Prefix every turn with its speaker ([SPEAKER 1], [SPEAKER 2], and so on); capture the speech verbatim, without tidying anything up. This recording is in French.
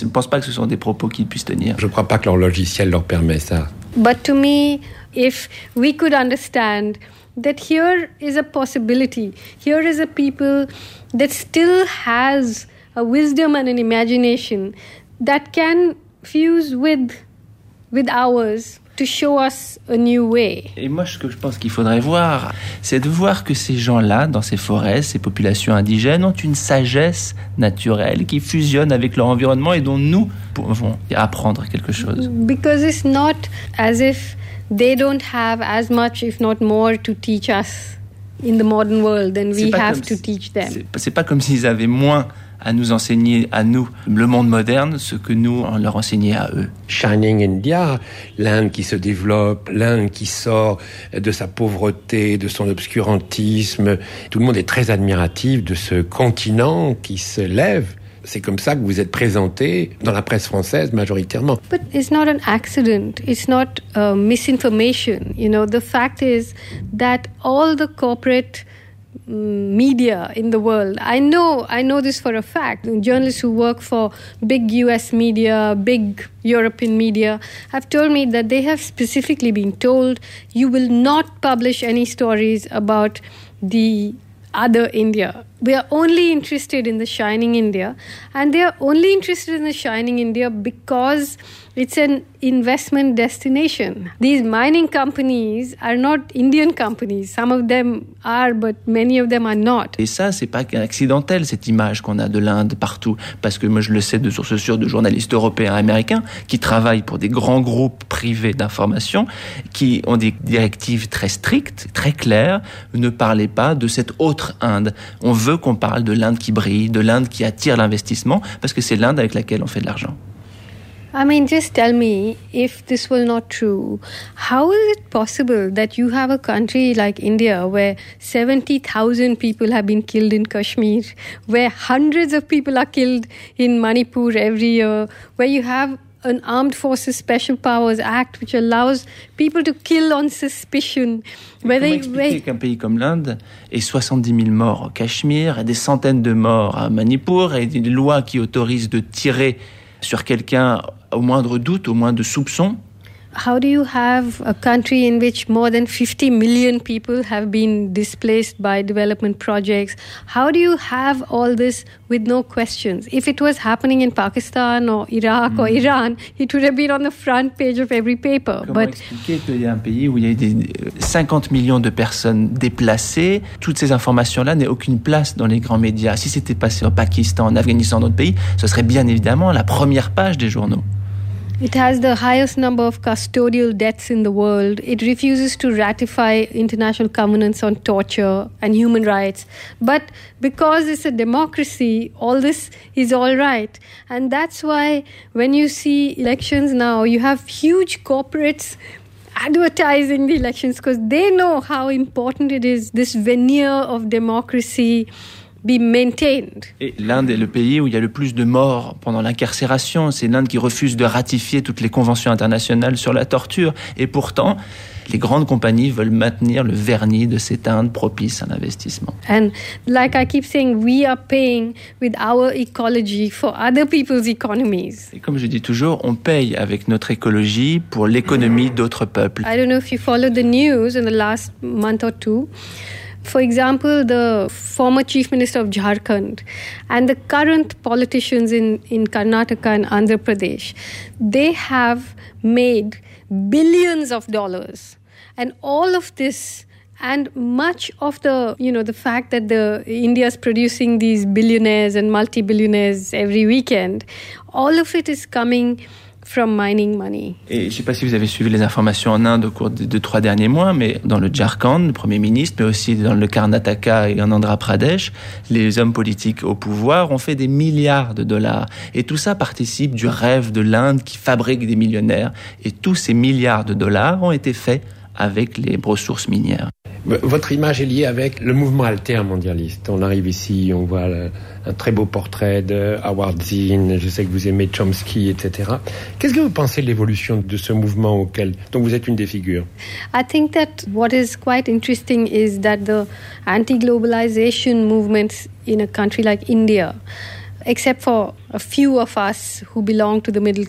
[SPEAKER 1] je ne pense pas que ce sont des propos qu'ils puissent tenir.
[SPEAKER 2] Je ne crois pas que leur logiciel leur permet ça.
[SPEAKER 3] But to me, if we could understand that here is a possibility, here is a people that still has a wisdom and an imagination that can fuse with with ours to show us a new way.
[SPEAKER 1] Et moi, ce que je pense qu'il faudrait voir, c'est de voir que ces gens-là, dans ces forêts, ces populations indigènes, ont une sagesse naturelle qui fusionne avec leur environnement et dont nous pouvons apprendre quelque chose.
[SPEAKER 3] Because it's not as if they don't have as much, if not more, to teach us in the modern world than we have to teach them.
[SPEAKER 1] C'est, c'est pas comme s'ils avaient moins à nous enseigner, à nous, le monde moderne, ce que nous, on leur enseignait à eux.
[SPEAKER 2] Shining India, l'Inde qui se développe, l'Inde qui sort de sa pauvreté, de son obscurantisme. Tout le monde est très admiratif de ce continent qui se lève. C'est comme ça que vous êtes présenté dans la presse française majoritairement.
[SPEAKER 3] But it's not an accident. It's not uh, misinformation. You know, the fact is that all the corporate media in the world, I know I know this for a fact, journalists who work for big U S media, big European media have told me that they have specifically been told you will not publish any stories about the other India. We are only interested in the Shining India, and they are only interested in the Shining India because it's an investment destination. These mining companies are not Indian companies. Some of them are, but many of them are not.
[SPEAKER 1] Et ça, c'est pas accidentel, cette image qu'on a de l'Inde partout. Parce que moi, je le sais de sources sûres de journalistes européens et américains qui travaillent pour des grands groupes privés d'information, qui ont des directives très strictes, très claires. Ne parlez pas de cette autre Inde. On veut qu'on parle de l'Inde qui brille, de l'Inde qui attire l'investissement, parce que c'est l'Inde avec laquelle on fait de l'argent.
[SPEAKER 3] I mean, just tell me, if this was not true, how is it possible that you have a country like India where seventy thousand people have been killed in Kashmir, where hundreds of people are killed in Manipur every year, where you have an Armed Forces Special Powers Act which allows people to kill on suspicion.
[SPEAKER 1] Comment they, expliquer where... qu'un pays comme l'Inde ait soixante-dix mille morts au Cachemire, et des centaines de morts à Manipur, et des lois qui autorisent de tirer sur quelqu'un au moindre doute, au moindre soupçon?
[SPEAKER 3] How do you have a country in which more than fifty million people have been displaced by development projects? How do you have all this with no questions? If it was happening in Pakistan or Iraq mm. or Iran, it would have been on the front page of every paper.
[SPEAKER 1] Comment
[SPEAKER 3] But
[SPEAKER 1] expliquer qu'il y a un pays où il y a des cinquante millions de personnes déplacées, toutes ces informations-là n'aient aucune place dans les grands médias? Si c'était passé au Pakistan, en Afghanistan, dans d'autres pays, ce serait bien évidemment la première page des journaux.
[SPEAKER 3] It has the highest number of custodial deaths in the world. It refuses to ratify international covenants on torture and human rights. But because it's a democracy, all this is all right. And that's why when you see elections now, you have huge corporates advertising the elections because they know how important it is, this veneer of democracy be maintained.
[SPEAKER 1] Et l'Inde est le pays où il y a le plus de morts pendant l'incarcération. C'est l'Inde qui refuse de ratifier toutes les conventions internationales sur la torture. Et pourtant, les grandes compagnies veulent maintenir le vernis de cette Inde propice à l'investissement.
[SPEAKER 3] And like I keep saying, we are paying with our ecology for other people's economies.
[SPEAKER 1] Et comme je dis toujours, on paye avec notre écologie pour l'économie d'autres peuples.
[SPEAKER 3] I don't know if you followed the news in the last month or two. For example, the former Chief Minister of Jharkhand and the current politicians in, in Karnataka and Andhra Pradesh, they have made billions of dollars. And all of this, and much of the, you know, the fact that the India is producing these billionaires and multi-billionaires every weekend, all of it is coming from mining money.
[SPEAKER 1] Et je ne sais pas si vous avez suivi les informations en Inde au cours des deux, trois derniers mois, mais dans le Jharkhand, le Premier ministre, mais aussi dans le Karnataka et en Andhra Pradesh, les hommes politiques au pouvoir ont fait des milliards de dollars. Et tout ça participe du rêve de l'Inde qui fabrique des millionnaires. Et tous ces milliards de dollars ont été faits avec les ressources minières.
[SPEAKER 2] Votre image est liée avec le mouvement altermondialiste. On arrive ici, on voit le, un très beau portrait de Howard Zinn, je sais que vous aimez Chomsky, et cetera. Qu'est-ce que vous pensez de l'évolution de ce mouvement auquel dont vous êtes une des figures?
[SPEAKER 3] I think that what is quite interesting is that the anti-globalization movements in a country like India except for a few of us who belong to the middle